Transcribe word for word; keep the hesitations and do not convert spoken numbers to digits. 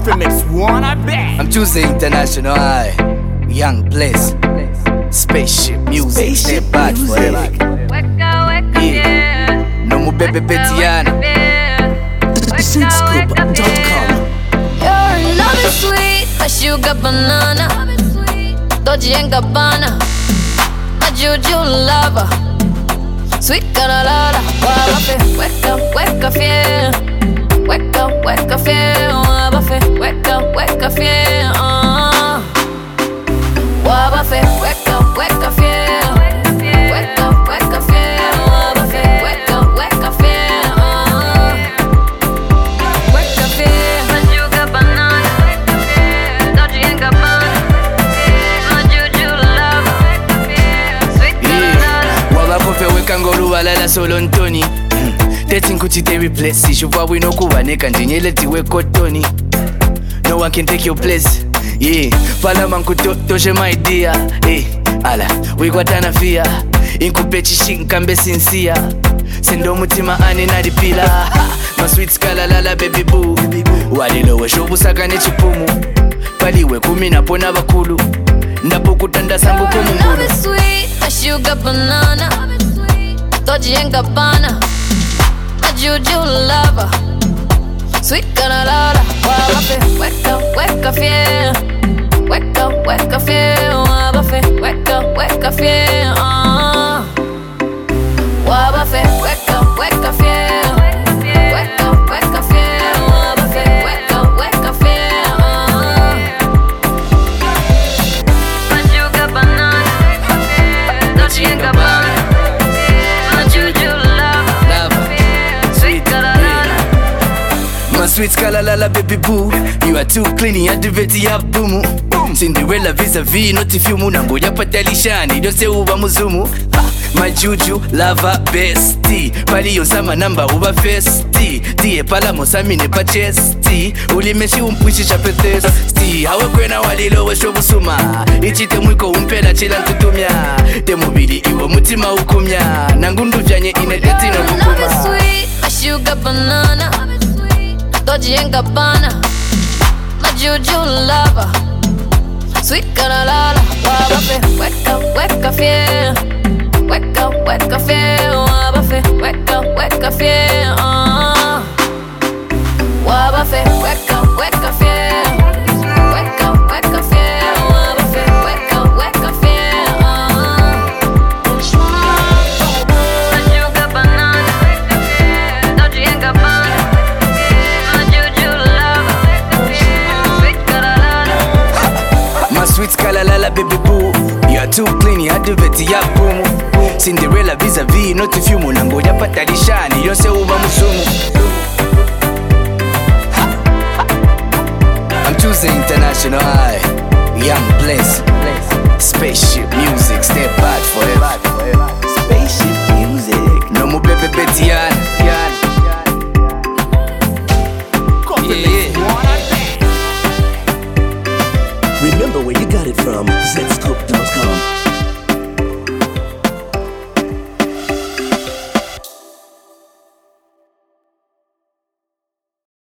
Coffee mix one, I bet. I'm choosing international high. Young Bliss. Spaceship music. Stay bad forever. Yeah. No more baby Betiana. Synthscoop dot com. Your love is sweet, a sugar banana. Dolce and Gabbana, a juju lover. Sweet caralala, wabafe, weka, weka fiel. Weka, weka fiel, wabafe, weka, weka fiel. uh. Wabafe, weka, weka fiel. Weka, weka fiel, wabafe, weka, weka fiel. uh. Weka fiel, a sugar banana. Dolce and Gabbana, a juju lover. Sweet caralala. Wabakofe weka ngolubalala solo ntoni. Teti nkuti te replace. Shuva wino kubaneka njinyele tiwe kotoni. No one can take your place. Yeah, palama nkutotoshe my dear. Hey, ala, wikwatana fia. Inkupechi shinkambe sinsia. Sendo mutima ane nadipila. My sweet skalalala baby boo. Walilowe shobu saka ne chipumu. Paliwe kumina pona bakulu. Ndapokutanda sangu Your love kumungulu. is sweet, a sugar banana. Dolce and Gabbana, a juju lover. Sweet caralala, wabafe, weka, weka fiel. Weka, weka fiel, wabafe, weka, weka fiel. uh. Wabafe, weka, weka fiel. Weka, weka fiel, wabafe, weka, weka fiel. uh. A sugar banana, Dolce and Gabbana, a juju lover. Sweet caralala. My sweet skalalala baby boo. You are too clean, you activate ya bumu. Cinderella vis-a-vis, noti fiumu. Nangoja patalishani, dose uba muzumu. Ha, my juju, lava, bestie. Pali yosama namba uba festi. Die pala mosamine pa chesti. Ulimeshi umpushi chapete sti. Hawe kwena walilo we shobu suma. Ichite mwiko umpela chila ntutumia. Temubili iwo mutima ukumya. Nangundu vyanye inedeti no Your love is bukuma. sweet, a sugar banana. Dolce and Gabbana, my juju lover. Sweet caralala, wabafe, weka, weka fiel. Weka, weka fiel, wabafe, weka, weka fiel. uh. Wabafe, weka, weka fiel. Weka, weka fiel, wabafe, weka, weka fiel. uh. A sugar banana, Dolce and Gabbana, a juju lover. Sweet caralala. My sweet skalalala baby boo. You are too clean, you activate ya bumu. Cinderella vis-a-vis, noti fiumu. Nangoja patalishani, yose uba musumu. I'm choosing international high. Young Bliss. Spaceship music, stay bad forever. Spaceship music. No more baby Betiana. Coffee Yeah, mix yeah. one, I bet. Remember where you got it from. Synthscoop